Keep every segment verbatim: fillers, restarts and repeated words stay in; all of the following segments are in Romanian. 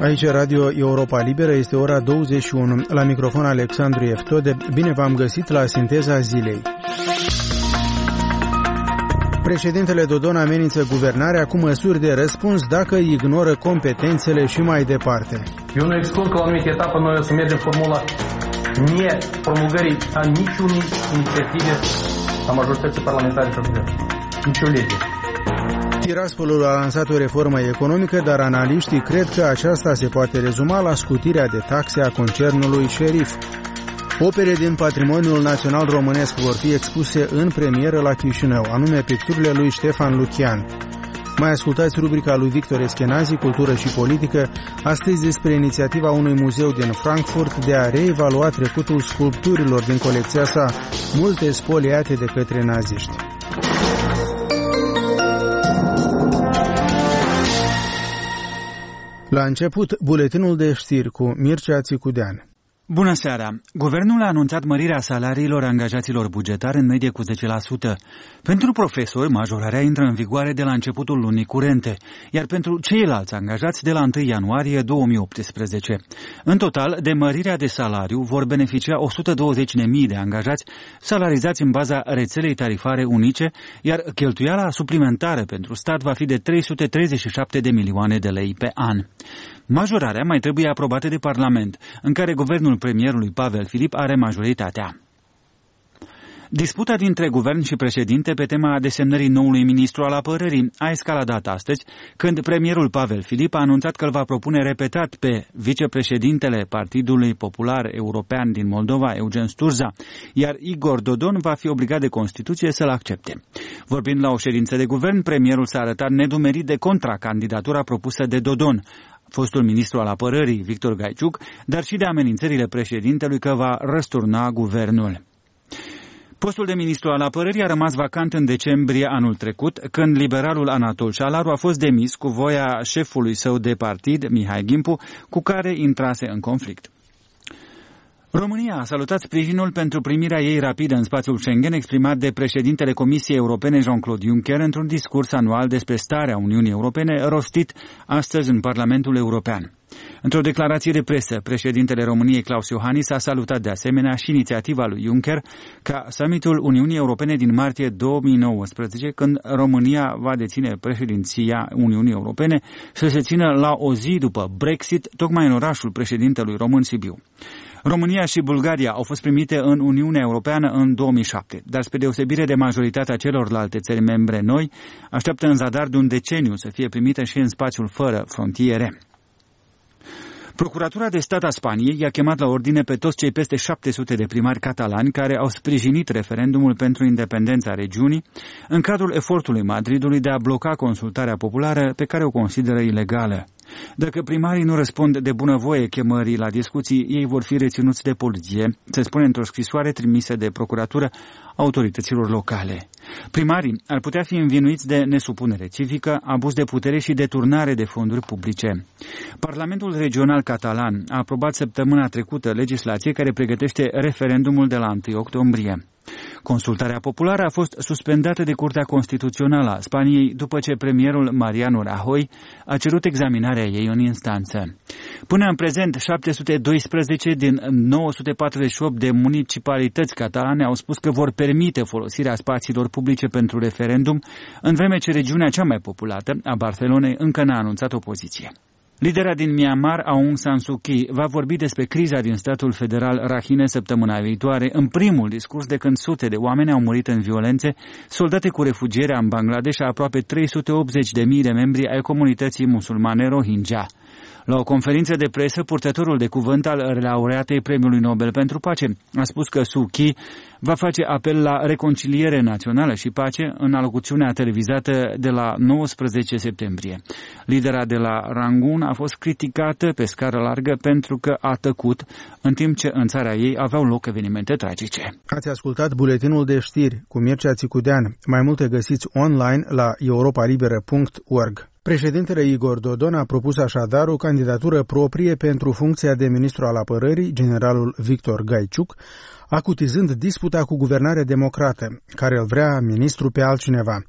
Aici Radio Europa Liberă, este ora douăzeci și unu. La microfon Alexandru Eftode. Bine v-am găsit la sinteza zilei. Președintele Dodon amenință guvernarea cu măsuri de răspuns dacă ignoră competențele și mai departe. Eu nu exclud că la o anumită etapă noi o să mergem formula nepromulgării a niciunei inițiative a majorității parlamentare și a guvernului. Nici o lege. Tiraspolul a lansat o reformă economică, dar analiștii cred că aceasta se poate rezuma la scutirea de taxe a concernului Șerif. Opere din patrimoniul național românesc vor fi expuse în premieră la Chișinău, anume picturile lui Ștefan Lucian. Mai ascultați rubrica lui Victor Eschenazi, Cultură și Politică, astăzi despre inițiativa unui muzeu din Frankfurt de a reevalua trecutul sculpturilor din colecția sa, multe spoliate de către naziști. La început, buletinul de știri cu Mircea Țicudean. Bună seara! Guvernul a anunțat mărirea salariilor angajaților bugetari în medie cu zece la sută. Pentru profesori, majorarea intră în vigoare de la începutul lunii curente, iar pentru ceilalți angajați de la întâi ianuarie două mii optsprezece. În total, de mărirea de salariu vor beneficia o sută douăzeci de mii de angajați salarizați în baza rețelei tarifare unice, iar cheltuiala suplimentară pentru stat va fi de trei sute treizeci și șapte de milioane de lei pe an. Majorarea mai trebuie aprobată de Parlament, în care guvernul premierului Pavel Filip are majoritatea. Disputa dintre guvern și președinte pe tema desemnării noului ministru al apărării a escaladat astăzi, când premierul Pavel Filip a anunțat că îl va propune repetat pe vicepreședintele Partidului Popular European din Moldova, Eugen Sturza, iar Igor Dodon va fi obligat de Constituție să-l accepte. Vorbind la o ședință de guvern, premierul s-a arătat nedumerit de contracandidatura propusă de Dodon, fostul ministru al apărării, Victor Gaiciuc, dar și de amenințările președintelui că va răsturna guvernul. Postul de ministru al apărării a rămas vacant în decembrie anul trecut, când liberalul Anatol Șalaru a fost demis cu voia șefului său de partid, Mihai Gimpu, cu care intrase în conflict. România a salutat sprijinul pentru primirea ei rapidă în spațiul Schengen exprimat de președintele Comisiei Europene Jean-Claude Juncker într-un discurs anual despre starea Uniunii Europene rostit astăzi în Parlamentul European. Într-o declarație de presă, președintele României Klaus Iohannis a salutat de asemenea și inițiativa lui Juncker ca summitul Uniunii Europene din martie două mii nouăsprezece, când România va deține președinția Uniunii Europene, să se țină la o zi după Brexit, tocmai în orașul președintelui român Sibiu. România și Bulgaria au fost primite în Uniunea Europeană în două mii șapte, dar spre deosebire de majoritatea celorlalte țări membre noi, așteaptă în zadar de un deceniu să fie primită și în spațiul fără frontiere. Procuratura de stat a Spaniei i-a chemat la ordine pe toți cei peste șapte sute de primari catalani care au sprijinit referendumul pentru independența regiunii în cadrul efortului Madridului de a bloca consultarea populară pe care o consideră ilegală. Dacă primarii nu răspund de bunăvoie chemării la discuții, ei vor fi reținuți de poliție, se spune într-o scrisoare trimisă de procuratură autorităților locale. Primarii ar putea fi învinuiți de nesupunere civică, abuz de putere și deturnare de fonduri publice. Parlamentul regional catalan a aprobat săptămâna trecută legislație care pregătește referendumul de la întâi octombrie. Consultarea populară a fost suspendată de Curtea Constituțională a Spaniei după ce premierul Mariano Rajoy a cerut examinarea ei în instanță. Până în prezent, șapte sute doisprezece din nouă sute patruzeci și opt de municipalități catalane au spus că vor permite folosirea spațiilor publice pentru referendum, în vreme ce regiunea cea mai populată, a Barcelonei, încă n-a anunțat opoziție. Lidera din Myanmar, Aung San Suu Kyi, va vorbi despre criza din statul federal Rakhine săptămâna viitoare, în primul discurs de când sute de oameni au murit în violențe, soldate cu refugierea în Bangladesh a aproape trei sute optzeci de mii de membri ai comunității musulmane Rohingya. La o conferință de presă, purtătorul de cuvânt al laureatei Premiului Nobel pentru Pace a spus că Suu Kyi va face apel la reconciliere națională și pace în alocuțiunea televizată de la nouăsprezece septembrie. Lidera de la Rangoon a fost criticată pe scară largă pentru că a tăcut, în timp ce în țara ei aveau loc evenimente tragice. Ați ascultat buletinul de știri cu Mircea Țicudean. Mai multe găsiți online la europa liberă punct org. Președintele Igor Dodon a propus așadar o candidatură proprie pentru funcția de ministru al apărării, generalul Victor Gaiciuc, acutizând disputa cu guvernarea democrată, care îl vrea ministru pe altcineva.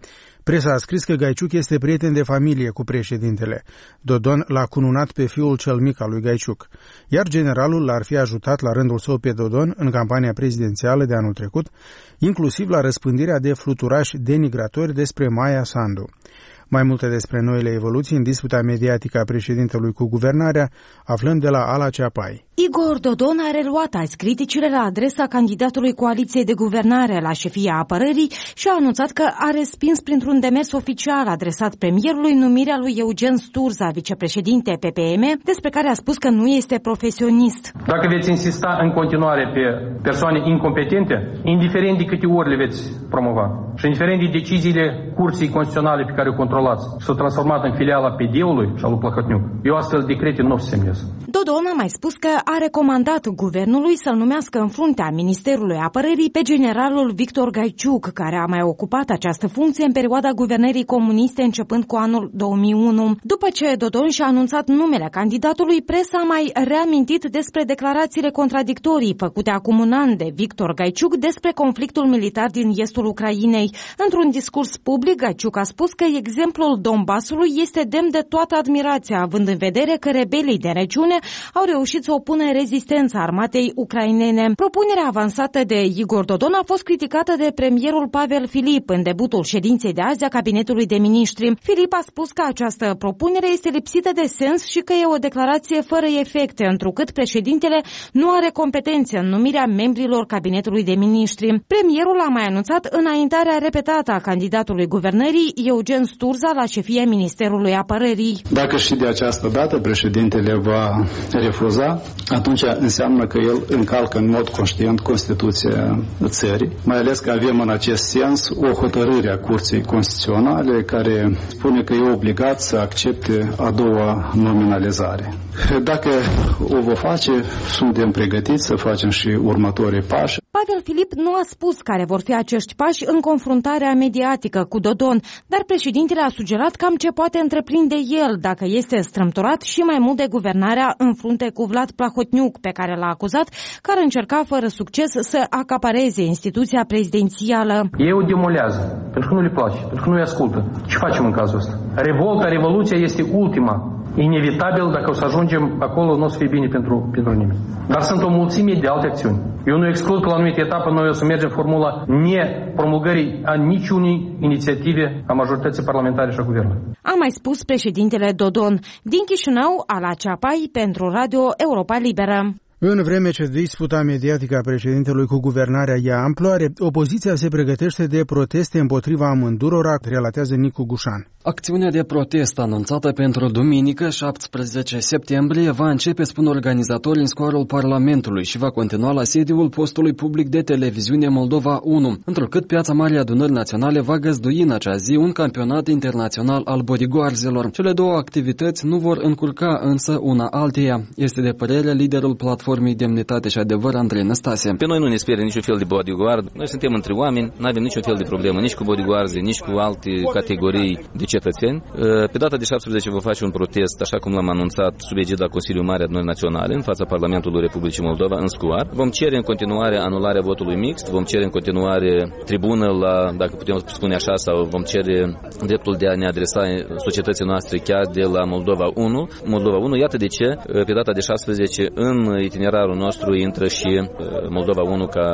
Presa a scris că Gaiciuc este prieten de familie cu președintele. Dodon l-a cununat pe fiul cel mic al lui Gaiciuc, iar generalul l-ar fi ajutat la rândul său pe Dodon în campania prezidențială de anul trecut, inclusiv la răspândirea de fluturași denigratori despre Maia Sandu. Mai multe despre noile evoluții în disputa mediatică a președintelui cu guvernarea, aflăm de la Ala Ceapai. Igor Dodon a reluat azi criticile la adresa candidatului coaliției de guvernare la șefia apărării și a anunțat că a respins printr-un demers oficial adresat premierului numirea lui Eugen Sturza, vicepreședinte P P M, despre care a spus că nu este profesionist. Dacă veți insista în continuare pe persoane incompetente, indiferent de câte ori le veți promova și indiferent de deciziile Curții Constituționale pe care o controlați, s-au transformat în filiala P D-ului și al lui Plahotniuc, eu astfel decrete nu o să semnez. Dodon a mai spus că a recomandat guvernului să-l numească în fruntea Ministerului Apărării pe generalul Victor Gaiciuc, care a mai ocupat această funcție în perioada guvernării comuniste începând cu anul două mii unu. După ce Dodon și-a anunțat numele candidatului, presa a mai reamintit despre declarațiile contradictorii făcute acum un an de Victor Gaiciuc despre conflictul militar din estul Ucrainei. Într-un discurs public, Gaiciuc a spus că exemplul Donbasului este demn de toată admirația, având în vedere că rebelii de regiune au reușit să opună rezistența armatei ucrainene. Propunerea avansată de Igor Dodon a fost criticată de premierul Pavel Filip în debutul ședinței de azi a cabinetului de miniștri. Filip a spus că această propunere este lipsită de sens și că e o declarație fără efecte, întrucât președintele nu are competențe în numirea membrilor cabinetului de miniștri. Premierul a mai anunțat înaintarea repetată a candidatului guvernării Eugen Sturza la șefia Ministerului Apărării. Dacă și de această dată președintele va refuza, atunci înseamnă că el încalcă în mod conștient Constituția țării, mai ales că avem în acest sens o hotărâre a Curții Constituționale care spune că e obligat să accepte a doua nominalizare. Dacă o va face, suntem pregătiți să facem și următorii pași. Pavel Filip nu a spus care vor fi acești pași în confruntarea mediatică cu Dodon, dar președintele a sugerat cam ce poate întreprinde el dacă este strâmtorat și mai mult de guvernarea în frunte cu Vlad Plahotniuc, pe care l-a acuzat că ar încerca fără succes să acapareze instituția prezidențială. Ei o demolează, pentru că nu le place, pentru că nu-i ascultă. Ce facem în cazul ăsta? Revolta, revoluția este ultima. Inevitabil, dacă o să ajungem acolo, nu o să fie bine pentru, pentru nimeni. Dar sunt o mulțime de alte acțiuni. Eu nu exclud că la anumită etapă noi o să mergem formula nepromulgării a niciunei inițiative a majorității parlamentare și a guvernului. A mai spus președintele Dodon. Din Chișinău, Ala Ceapai, pentru Radio Europa Liberă. În vreme ce disputa mediatică a președintelui cu guvernarea ia amploare, opoziția se pregătește de proteste împotriva amândurora, relatează Nicu Gușan. Acțiunea de protest anunțată pentru duminică, șaptesprezece septembrie, va începe, spun organizatorii, în scoarul Parlamentului și va continua la sediul postului public de televiziune Moldova unu, întrucât Piața Marii Adunări Naționale va găzdui în acea zi un campionat internațional al bodyguardzelor. Cele două activități nu vor încurca însă una alteia, este de părere liderul platformei Demnitate și Adevăr, Andrei Năstase. Pe noi nu ne sperie niciun fel de bodyguard, noi suntem între oameni, nu avem niciun fel de problemă, nici cu bodyguards, nici cu alte categorii de cetățeni. Pe data de șaptesprezece vom face un protest, așa cum l-am anunțat, sub egida Consiliului Marii Adunări Naționale, în fața Parlamentului Republicii Moldova, în Scuar. Vom cere în continuare anularea votului mixt, vom cere în continuare tribună la, dacă putem spune așa, sau vom cere dreptul de a ne adresa societății noastre chiar de la Moldova unu. Moldova unu, iată de ce, pe data de șaptesprezece, în itinerarul nostru intră și Moldova unu ca,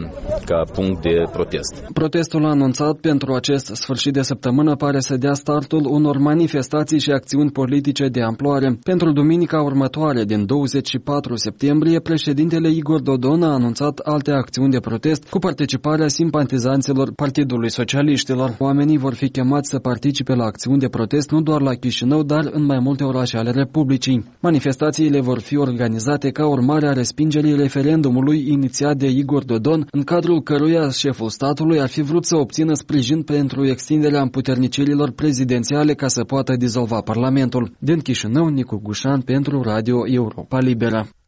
ca punct de protest. Protestul anunțat pentru acest sfârșit de săptămână pare să dea startul unor manifestații și acțiuni politice de amploare. Pentru duminica următoare, din douăzeci și patru septembrie, președintele Igor Dodon a anunțat alte acțiuni de protest cu participarea simpatizanților Partidului Socialiștilor. Oamenii vor fi chemați să participe la acțiuni de protest nu doar la Chișinău, dar în mai multe orașe ale Republicii. Manifestațiile vor fi organizate ca urmare a respingerii referendumului inițiat de Igor Dodon, în cadrul căruia șeful statului ar fi vrut să obțină sprijin pentru extinderea împuternicirilor prezidențiale ca să poată dizolva Parlamentul. Din Chișinău, Nicu Gușan pentru Radio Europa Liberă.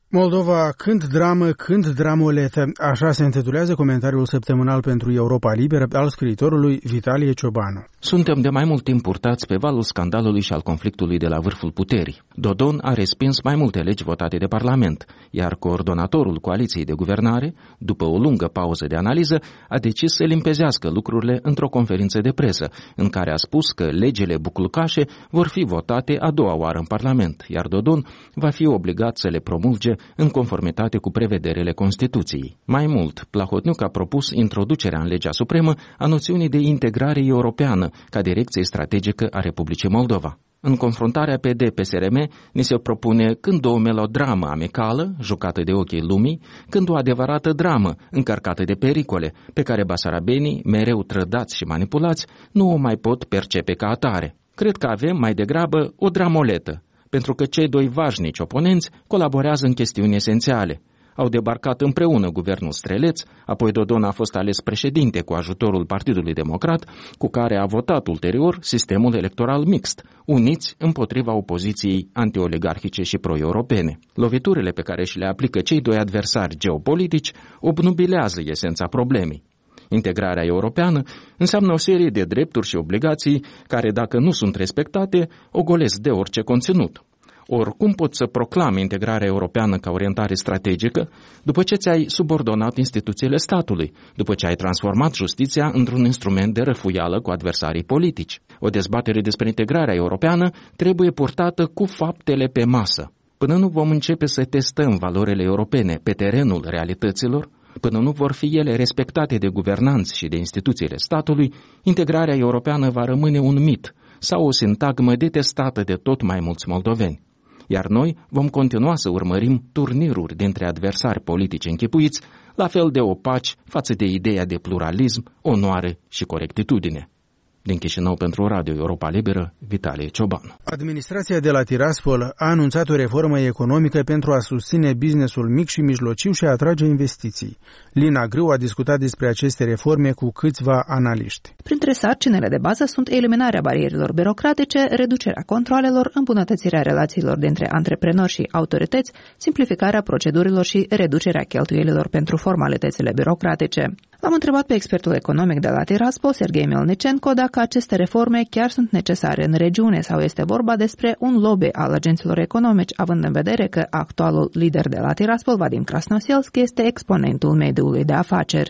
Moldova, când dramă, când dramoletă. Așa se intitulează comentariul săptămânal pentru Europa Liberă al scriitorului Vitalie Ciobanu. Suntem de mai mult timp purtați pe valul scandalului și al conflictului de la vârful puterii. Dodon a respins mai multe legi votate de Parlament, iar coordonatorul coaliției de guvernare, după o lungă pauză de analiză, a decis să limpezească lucrurile într-o conferință de presă, în care a spus că legile buclucașe vor fi votate a doua oară în Parlament, iar Dodon va fi obligat să le promulge în conformitate cu prevederile Constituției. Mai mult, Plahotniuc a propus introducerea în legea supremă a noțiunii de integrare europeană ca direcție strategică a Republicii Moldova. În confruntarea P D P S R M ni se propune când o melodramă amicală, jucată de ochii lumii, când o adevărată dramă, încărcată de pericole, pe care basarabenii, mereu trădați și manipulați, nu o mai pot percepe ca atare. Cred că avem mai degrabă o dramoletă, pentru că cei doi vașnici oponenți colaborează în chestiuni esențiale. Au debarcat împreună guvernul Streleț, apoi Dodon a fost ales președinte cu ajutorul Partidului Democrat, cu care a votat ulterior sistemul electoral mixt, uniți împotriva opoziției antioligarhice și pro-europene. Loviturile pe care și le aplică cei doi adversari geopolitici obnubilează esența problemei. Integrarea europeană înseamnă o serie de drepturi și obligații care, dacă nu sunt respectate, ogolesc de orice conținut. Oricum poți să proclami integrarea europeană ca orientare strategică după ce ți-ai subordonat instituțiile statului, după ce ai transformat justiția într-un instrument de răfuială cu adversarii politici. O dezbatere despre integrarea europeană trebuie purtată cu faptele pe masă. Până nu vom începe să testăm valorile europene pe terenul realităților, până nu vor fi ele respectate de guvernanți și de instituțiile statului, integrarea europeană va rămâne un mit sau o sintagmă detestată de tot mai mulți moldoveni. Iar noi vom continua să urmărim turniruri dintre adversari politici închipuiți, la fel de opaci față de ideea de pluralism, onoare și corectitudine. Din Chișinău pentru Radio Europa Liberă, Vitalie Ciobanu. Administrația de la Tiraspol a anunțat o reformă economică pentru a susține businessul mic și mijlociu și a atrage investiții. Lina Grâu a discutat despre aceste reforme cu câțiva analiști. Printre sarcinile de bază sunt eliminarea barierilor birocratice, reducerea controalelor, îmbunătățirea relațiilor dintre antreprenori și autorități, simplificarea procedurilor și reducerea cheltuielilor pentru formalitățile birocratice. L-am întrebat pe expertul economic de la Tiraspol, Serghei Melnicenko, dacă aceste reforme chiar sunt necesare în regiune sau este vorba despre un lobby al agenților economici, având în vedere că actualul lider de la Tiraspol, Vadim Krasnoselsk, este exponentul mediului de afaceri.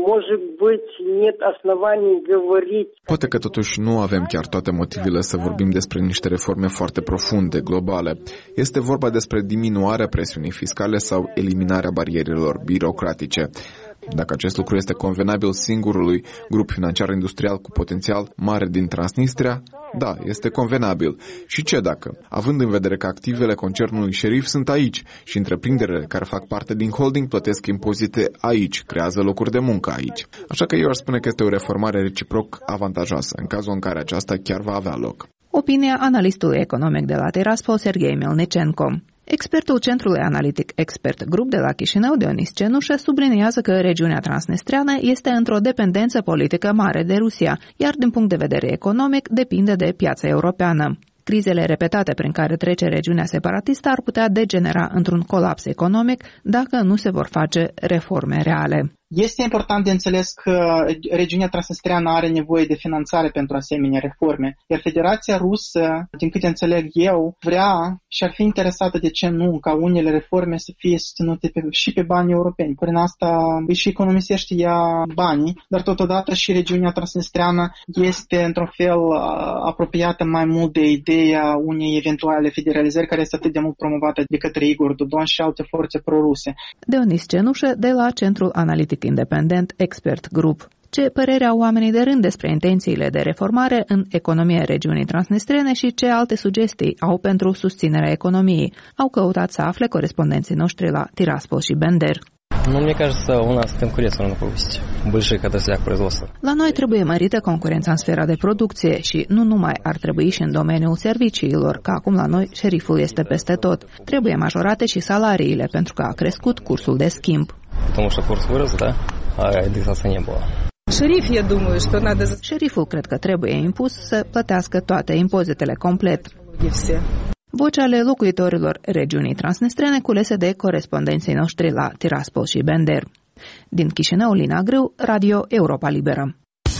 Poate că totuși nu avem chiar toate motivele să vorbim despre niște reforme foarte profunde, globale. Este vorba despre diminuarea presiunii fiscale sau eliminarea barierelor birocratice. Dacă acest lucru este convenabil singurului grup financiar industrial cu potențial mare din Transnistria, da, este convenabil. Și ce dacă? Având în vedere că activele concernului Șerif sunt aici și întreprinderile care fac parte din holding plătesc impozite aici, creează locuri de muncă aici. Așa că eu aș spune că este o reformare reciproc avantajoasă, în cazul în care aceasta chiar va avea loc. Opinia analistului economic de la Tiraspol, Serghei Melnicenko. Expertul Centrului Analitic Expert Group de la Chișinău, Dionis Cenușă, subliniază că regiunea transnistreană este într-o dependență politică mare de Rusia, iar din punct de vedere economic depinde de piața europeană. Crizele repetate prin care trece regiunea separatistă ar putea degenera într-un colaps economic dacă nu se vor face reforme reale. Este important de înțeles că regiunea transnistreană are nevoie de finanțare pentru asemenea reforme, iar Federația Rusă, din câte înțeleg eu, vrea și ar fi interesată, de ce nu, ca unele reforme să fie susținute pe, și pe bani europeni. Prin asta își economisește ea banii, dar totodată și regiunea transnistreană este într-un fel apropiată mai mult de ideea unei eventuale federalizări care este atât de mult promovată de către Igor Dodon și alte forțe proruse. Dionis Cenușă de la Centrul Analitic Independent Expert Group. Ce părere au oamenii de rând despre intențiile de reformare în economia regiunii transnistrene și ce alte sugestii au pentru susținerea economiei? Au căutat să afle corespondenții noștri la Tiraspol și Bender. Nu, мне кажется, у нас конкуренцию нужно повысить. Больших отраслях производства. La noi trebuie mărită concurența în sfera de producție și nu numai, ar trebui și în domeniul serviciilor, că acum la noi șeriful este peste tot. Trebuie majorate și salariile pentru că a crescut cursul de schimb. Потому что курс вырос, да? А индексации не было. Șerif, eu думаю, что надо... Șeriful cred că trebuie impus să plătească toate impozitele complet. Voci ale locuitorilor regiunii transnistrene culese de corespondenții noștri la Tiraspol și Bender. Din Chișinău, Lina Grâu, Radio Europa Liberă.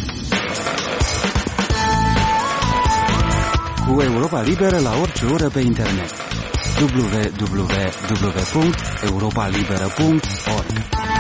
Cu Europa Liberă la orice oră pe internet. w w w punct europa liberă punct org.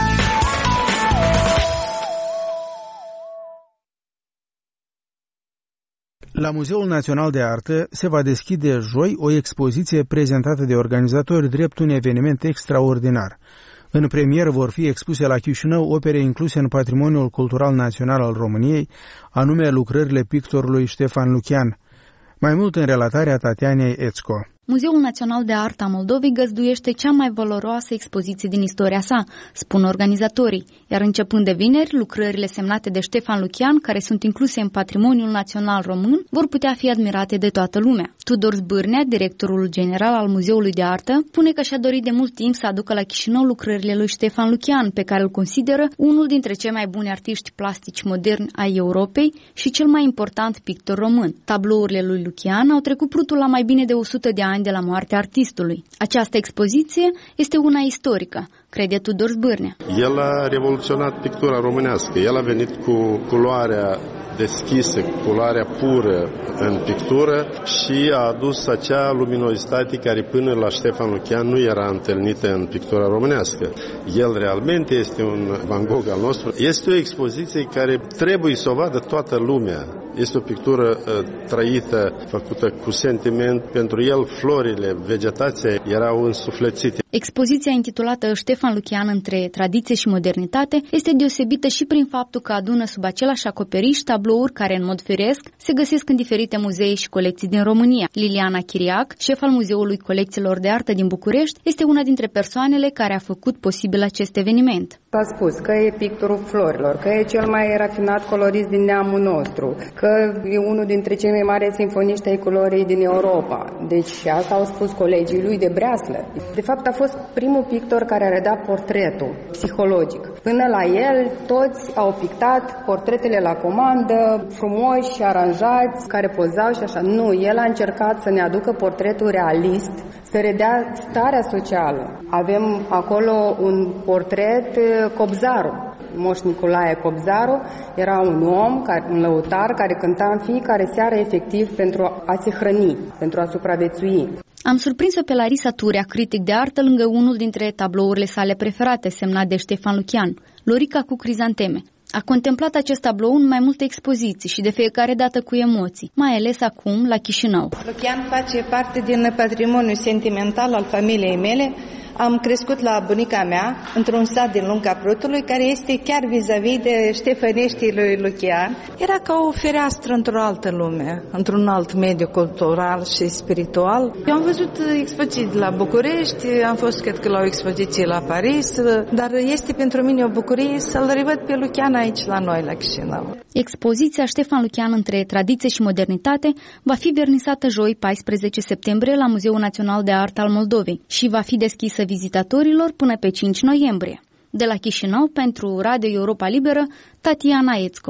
La Muzeul Național de Artă se va deschide joi o expoziție prezentată de organizatori drept un eveniment extraordinar. În premieră vor fi expuse la Chișinău opere incluse în Patrimoniul Cultural Național al României, anume lucrările pictorului Ștefan Lucian. Mai mult în relatarea Tatianei Ețco. Muzeul Național de Artă a Moldovei găzduiește cea mai valoroasă expoziție din istoria sa, spun organizatorii, iar începând de vineri, lucrările semnate de Ștefan Lucian, care sunt incluse în Patrimoniul Național Român, vor putea fi admirate de toată lumea. Tudor Zbârnea, directorul general al Muzeului de Artă, spune că și-a dorit de mult timp să aducă la Chișinău lucrările lui Ștefan Lucian, pe care îl consideră unul dintre cei mai buni artiști plastici moderni ai Europei și cel mai important pictor român. Tablourile lui Lucian au trecut prutul la mai bine de o sută de ani de la moartea artistului. Această expoziție este una istorică, crede Tudor Zbârnea. El a revoluționat pictura românească. El a venit cu culoarea deschisă, culoarea pură în pictură și a adus acea luminozitate care până la Ștefan Lucian nu era întâlnită în pictura românească. El realmente este un Van Gogh al nostru. Este o expoziție care trebuie să o vadă toată lumea. Este o pictură uh, trăită, făcută cu sentiment. Pentru el, florile, vegetația erau însuflețite. Expoziția intitulată Ștefan Lucian între tradiție și modernitate este deosebită și prin faptul că adună sub același acoperiș tablouri care, în mod firesc, se găsesc în diferite muzee și colecții din România. Liliana Chiriac, șef al Muzeului Colecțiilor de Artă din București, este una dintre persoanele care a făcut posibil acest eveniment. S-a spus că e pictorul florilor, că e cel mai rafinat colorist din neamul nostru, că e unul dintre cei mai mari sinfoniști ai culorii din Europa. Deci asta au spus colegii lui de breaslă. De fapt, a fost primul pictor care a redat portretul psihologic. Până la el, toți au pictat portretele la comandă, frumoși, aranjați, care pozau și așa. Nu, el a încercat să ne aducă portretul realist, să redea starea socială. Avem acolo un portret Cobzaru. Moș Nicolae Cobzaru era un om, un lăutar, care cânta în fiecare seară efectiv pentru a se hrăni, pentru a supraviețui. Am surprins-o pe Larisa Turea, critic de artă, lângă unul dintre tablourile sale preferate, semnat de Ștefan Lucian, Lorica cu crizanteme. A contemplat acest tablou în mai multe expoziții și de fiecare dată cu emoții, mai ales acum la Chișinău. Lucian face parte din patrimoniul sentimental al familiei mele. Am crescut la bunica mea, într-un sat din Lunga Prutului, care este chiar vis-a-vis de Ștefăneștii lui Lucian. Era ca o fereastră într-o altă lume, într-un alt mediu cultural și spiritual. Eu am văzut expoziții la București, am fost, cred că, la o expoziție la Paris, dar este pentru mine o bucurie să-l revăd pe Lucian aici la noi, la Chișinău. Expoziția Ștefan Lucian între tradiție și modernitate va fi vernisată joi, paisprezece septembrie, la Muzeul Național de Artă al Moldovei și va fi deschisă vizitatorilor până pe cinci noiembrie. De la Chișinău, pentru Radio Europa Liberă, Tatiana Ețco.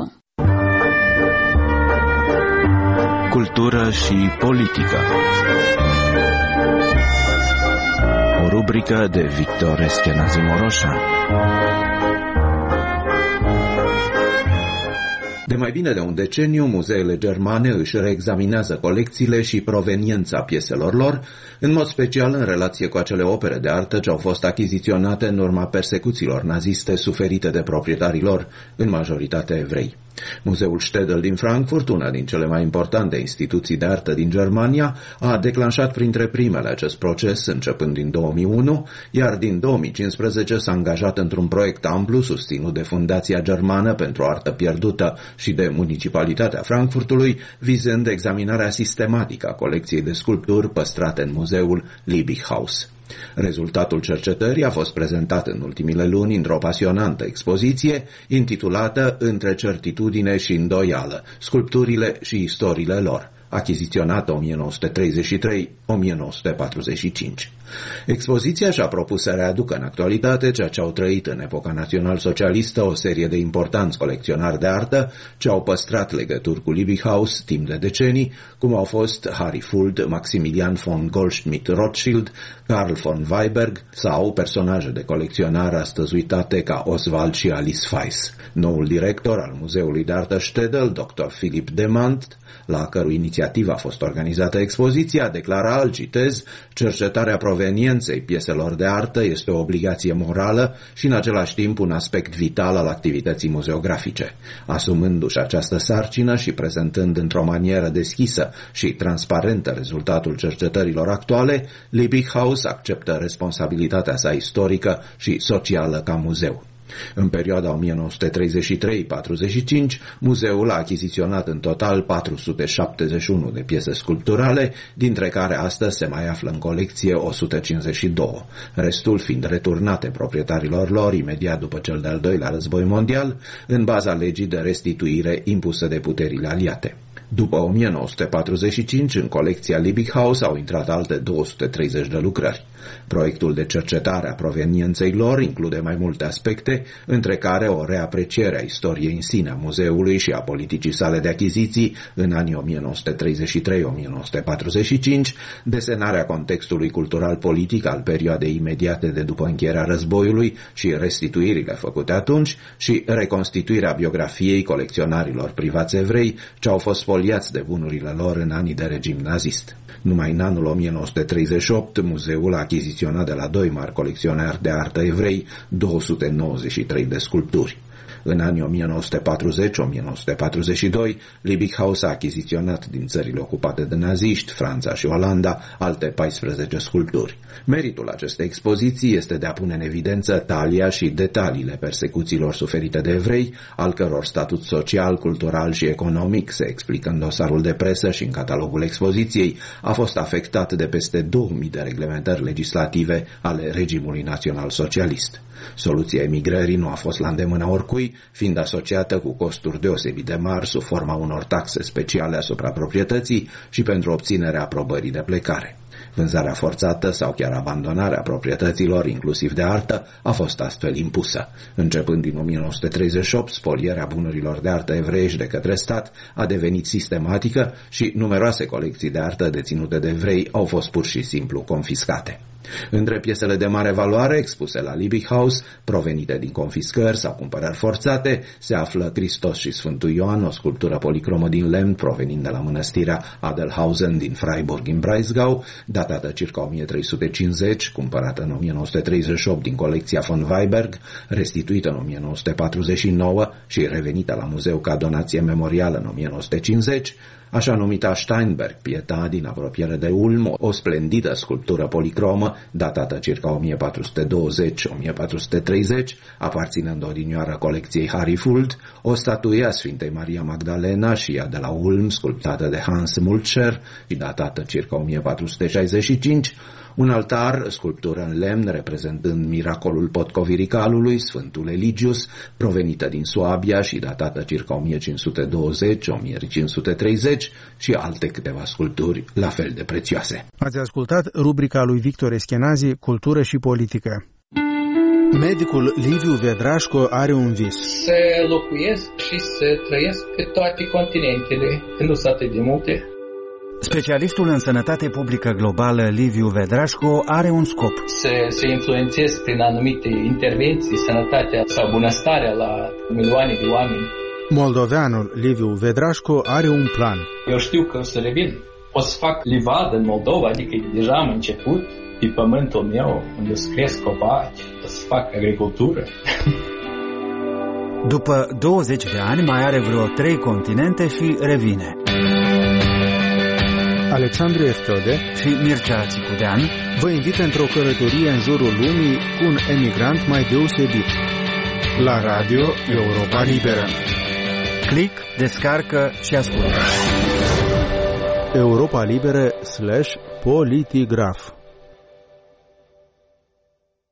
Cultură și politică. O rubrică de Victor Eschenazi Moroșan. De mai bine de un deceniu, muzeele germane își reexaminează colecțiile și proveniența pieselor lor, în mod special în relație cu acele opere de artă ce au fost achiziționate în urma persecuțiilor naziste suferite de proprietarii lor, în majoritate evrei. Muzeul Städel din Frankfurt, una din cele mai importante instituții de artă din Germania, a declanșat printre primele acest proces începând din două mii unu, iar din două mii cincisprezece s-a angajat într-un proiect amplu susținut de Fundația Germană pentru Artă Pierdută și de Municipalitatea Frankfurtului, vizând examinarea sistematică a colecției de sculpturi păstrate în muzeul Liebighaus. Rezultatul cercetării a fost prezentat în ultimile luni într-o pasionantă expoziție intitulată Între certitudine și îndoială, sculpturile și istoriile lor, achiziționată o mie nouă sute treizeci și trei - o mie nouă sute patruzeci și cinci. Expoziția și-a propus să readucă în actualitate ceea ce au trăit în epoca național-socialistă o serie de importanți colecționari de artă ce au păstrat legături cu Liebighaus timp de decenii, cum au fost Harry Fuld, Maximilian von Goldschmidt-Rothschild, Carl von Weiberg sau personaje de colecționare astăzi uitate ca Oswald și Alice Weiss. Noul director al Muzeului de Artă Stedel, doctor Philip Demand, la cărui inițiativă a fost organizată expoziția, declara, îl citez, cercetarea provenienței pieselor de artă este o obligație morală și în același timp un aspect vital al activității muzeografice. Asumându-și această sarcină și prezentând într-o manieră deschisă și transparentă rezultatul cercetărilor actuale, Liebighaus acceptă responsabilitatea sa istorică și socială ca muzeu. În perioada o mie nouă sute treizeci și trei - patruzeci și cinci, muzeul a achiziționat în total patru sute șaptezeci și unu de piese sculpturale, dintre care astăzi se mai află în colecție o sută cincizeci și doi, restul fiind returnate proprietarilor lor imediat după cel de-al doilea război mondial, în baza legii de restituire impusă de puterile aliate. După o mie nouă sute patruzeci și cinci, în colecția Liebighaus au intrat alte două sute treizeci de lucrări. Proiectul de cercetare a provenienței lor include mai multe aspecte, între care o reapreciere a istoriei în sine a muzeului și a politicii sale de achiziții în anii o mie nouă sute treizeci și trei - o mie nouă sute patruzeci și cinci, desenarea contextului cultural-politic al perioadei imediate de după încheierea războiului și restituirile făcute atunci și reconstituirea biografiei colecționarilor privați evrei ce au fost spoliați de bunurile lor în anii de regim nazist. Numai în anul o mie nouă sute treizeci și opt, muzeul a achiziționat de la doi mari colecționari de artă evrei două sute nouăzeci și trei de sculpturi. În anii o mie nouă sute patruzeci - o mie nouă sute patruzeci și doi, Liebighaus a achiziționat din țările ocupate de naziști, Franța și Olanda, alte paisprezece sculpturi. Meritul acestei expoziții este de a pune în evidență talia și detaliile persecuțiilor suferite de evrei, al căror statut social, cultural și economic, se explică în dosarul de presă și în catalogul expoziției, a fost afectat de peste două mii de reglementări legislative ale regimului național-socialist. Soluția emigrării nu a fost la îndemâna oricui, fiind asociată cu costuri deosebit de mari sub forma unor taxe speciale asupra proprietății și pentru obținerea aprobării de plecare. Vânzarea forțată sau chiar abandonarea proprietăților, inclusiv de artă, a fost astfel impusă. Începând din o mie nouă sute treizeci și opt, spolierea bunurilor de artă evreiești de către stat a devenit sistematică și numeroase colecții de artă deținute de evrei au fost pur și simplu confiscate. Între piesele de mare valoare expuse la Liebighaus, provenite din confiscări sau cumpărări forțate, se află Hristos și Sfântul Ioan, o sculptură policromă din lemn provenind de la mănăstirea Adelhausen din Freiburg în Breisgau, datată circa o mie trei sute cincizeci, cumpărată în o mie nouă sute treizeci și opt din colecția von Weiberg, restituită în o mie nouă sute patruzeci și nouă și revenită la muzeu ca donație memorială în o mie nouă sute cincizeci, așa numita Steinberg, pieta din apropiere de Ulm, o splendidă sculptură policromă, datată circa o mie patru sute douăzeci - o mie patru sute treizeci, aparținând odinioară colecției Harry Fuld, o statuie a Sfintei Maria Magdalena și ea de la Ulm, sculptată de Hans Mulcher și datată circa o mie patru sute șaizeci și cinci, un altar, sculptură în lemn reprezentând miracolul potcovirii calului, Sfântul Eligius, provenită din Suabia și datată circa o mie cinci sute douăzeci - o mie cinci sute treizeci și alte câteva sculpturi la fel de prețioase. Ați ascultat rubrica lui Victor Eschenazi, Cultură și Politică. Medicul Liviu Vedrașco are un vis. Să locuiesc și să trăiesc pe toate continentele, când nu sunt atât de multe. Specialistul în sănătate publică globală Liviu Vedrașco are un scop. Să, să influențez prin anumite intervenții sănătatea sau bunăstarea la milioane de oameni. Moldoveanul Liviu Vedrașco are un plan. Eu știu că o să revin. O să fac livadă în Moldova, adică deja am început pe pământul meu, unde o să cresc copaci, o să fac agricultură. După douăzeci de ani mai are vreo trei continente și revine. Alexandru Eftode și Mircea Țicudean vă invită într-o călătorie în jurul lumii cu un emigrant mai deosebit. La Radio Europa Liberă. Click, descarcă și ascultă. Europa Liberă slash Politigraf.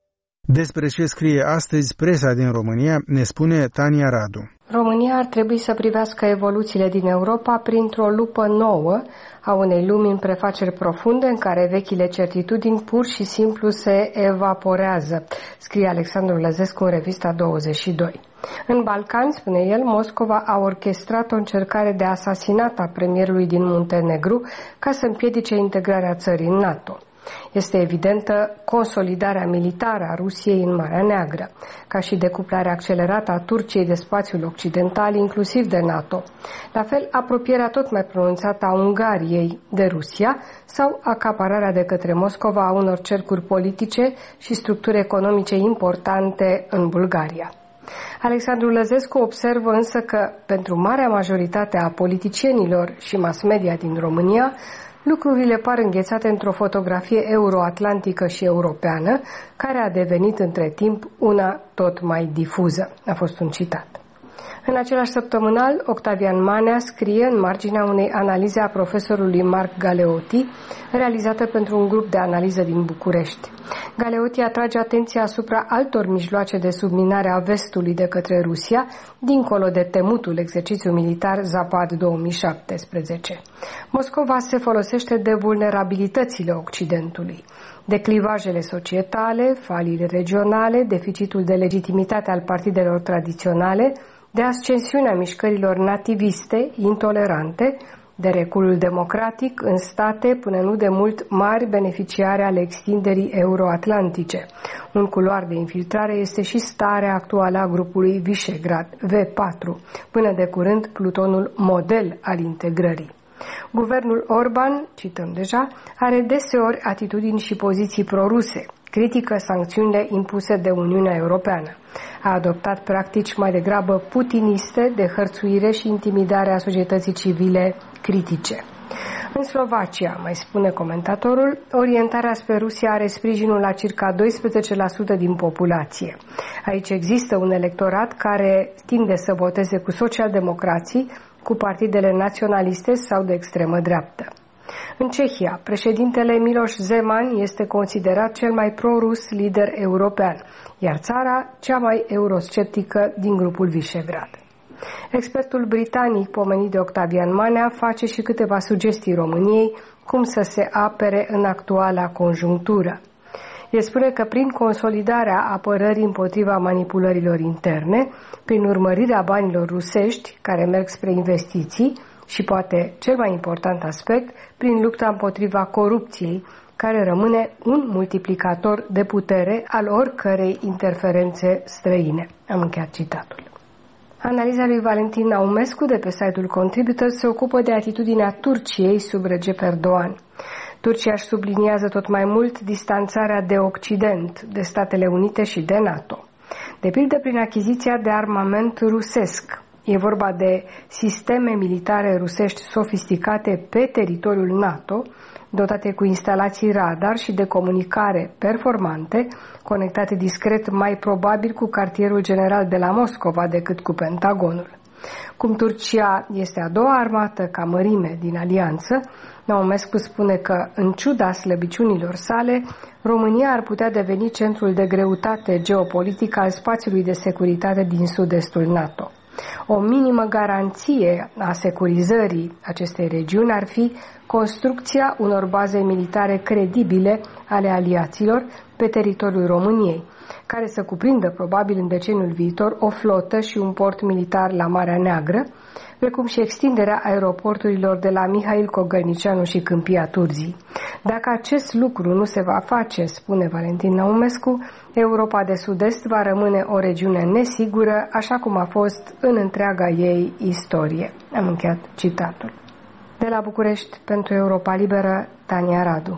Despre ce scrie astăzi presa din România ne spune Tania Radu. România ar trebui să privească evoluțiile din Europa printr-o lupă nouă a unei lumi în prefaceri profunde în care vechile certitudini pur și simplu se evaporează, scrie Alexandru Lăzescu în revista douăzeci și doi. În Balcani, spune el, Moscova a orchestrat o încercare de asasinat a premierului din Muntenegru ca să împiedice integrarea țării în NATO. Este evidentă consolidarea militară a Rusiei în Marea Neagră, ca și decuplarea accelerată a Turciei de spațiul occidental, inclusiv de NATO. La fel, apropierea tot mai pronunțată a Ungariei de Rusia sau acapararea de către Moscova a unor cercuri politice și structuri economice importante în Bulgaria. Alexandru Lăzescu observă însă că, pentru marea majoritate a politicienilor și mass media din România, lucrurile par înghețate într-o fotografie euroatlantică și europeană, care a devenit între timp una tot mai difuză. A fost un citat. În același săptămânal, Octavian Manea scrie în marginea unei analize a profesorului Marc Galeotti, realizată pentru un grup de analiză din București. Galeotti atrage atenția asupra altor mijloace de subminare a vestului de către Rusia, dincolo de temutul exercițiu militar Zapad două mii șaptesprezece. Moscova se folosește de vulnerabilitățile Occidentului, de clivajele societale, faliile regionale, deficitul de legitimitate al partidelor tradiționale, de ascensiunea mișcărilor nativiste, intolerante, de reculul democratic în state până nu de mult mari beneficiare ale extinderii euroatlantice. Un culoar de infiltrare este și starea actuală a grupului Visegrad, V patru, până de curând plutonul model al integrării. Guvernul Orban, cităm deja, are deseori atitudini și poziții proruse, critică sancțiunile impuse de Uniunea Europeană. A adoptat practici mai degrabă putiniste de hărțuire și intimidare a societății civile critice. În Slovacia, mai spune comentatorul, orientarea spre Rusia are sprijinul la circa doisprezece la sută din populație. Aici există un electorat care tinde să voteze cu socialdemocrații, cu partidele naționaliste sau de extremă dreaptă. În Cehia, președintele Miloš Zeman este considerat cel mai pro-rus lider european, iar țara cea mai eurosceptică din grupul Visegrad. Expertul britanic pomenit de Octavian Manea face și câteva sugestii României cum să se apere în actuala conjunctură. El spune că prin consolidarea apărării împotriva manipulărilor interne, prin urmărirea banilor rusești care merg spre investiții și, poate cel mai important aspect, prin lupta împotriva corupției, care rămâne un multiplicator de putere al oricărei interferențe străine. Am încheiat citatul. Analiza lui Valentin Naumescu de pe site-ul Contributor se ocupă de atitudinea Turciei sub Recep Erdogan. Turcia își subliniază tot mai mult distanțarea de Occident, de Statele Unite și de NATO. De pildă prin achiziția de armament rusesc. E vorba de sisteme militare rusești sofisticate pe teritoriul NATO, dotate cu instalații radar și de comunicare performante, conectate discret mai probabil cu cartierul general de la Moscova decât cu Pentagonul. Cum Turcia este a doua armată ca mărime din alianță, Naumescu spune că, în ciuda slăbiciunilor sale, România ar putea deveni centrul de greutate geopolitică al spațiului de securitate din sud-estul NATO. O minimă garanție a securizării acestei regiuni ar fi construcția unor baze militare credibile ale aliaților pe teritoriul României, care să cuprindă probabil în deceniul viitor o flotă și un port militar la Marea Neagră, precum și extinderea aeroporturilor de la Mihail Cogălnicianu și Câmpia Turzii. Dacă acest lucru nu se va face, spune Valentin Naumescu, Europa de Sud-Est va rămâne o regiune nesigură, așa cum a fost în întreaga ei istorie. Am încheiat citatul. De la București, pentru Europa Liberă, Tania Radu.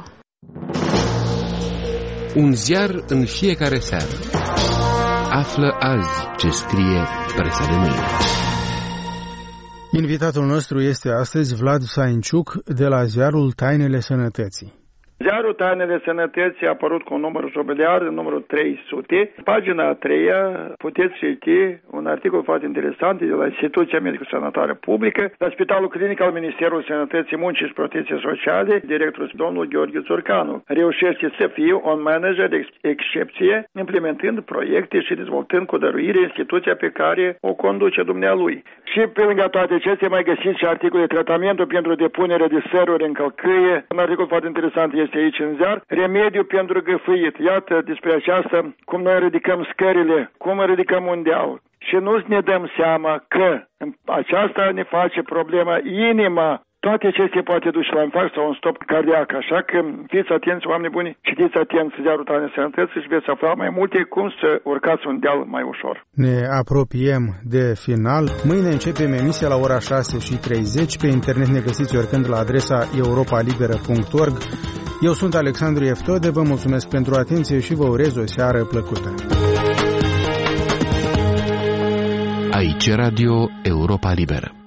Un ziar în fiecare seară. Află azi ce scrie presa de mâine. Invitatul nostru este astăzi Vlad Sainciuc de la ziarul Tainele Sănătății. Ziarul Tainele Sănătății a apărut cu un număr jubiliar, numărul trei sute. Pagina a treia puteți citi un articol foarte interesant de la Instituția Medico-Sanitară Publică, la Spitalul Clinic al Ministerului Sănătății, Muncii și Protecției Sociale, directorul domnul Gheorghe Țurcanu reușește să fie un manager de excepție, implementând proiecte și dezvoltând cu dăruire instituția pe care o conduce dumnealui. Și pe lângă toate acestea mai găsiți și articole de tratamentul pentru depunerea de săruri în călcâie. Un articol foarte interesant este aici în ziar. Remediu pentru găfâit. Iată despre aceasta, cum noi ridicăm scările, cum ridicăm un deal. Și nu ne dăm seama că aceasta ne face problema inima. Toate acestea poate duce la infarct sau un stop cardiac, așa că fiți atenți, oameni buni, citiți atenți Ziarul Tainele Sănătății și veți afla mai multe cum să urcați un deal mai ușor. Ne apropiem de final. Mâine începem emisia la ora șase și treizeci. Pe internet ne găsiți oricând la adresa europa liberă punct org. Eu sunt Alexandru Eftode, vă mulțumesc pentru atenție și vă urez o seară plăcută. Aici Radio Europa Liberă.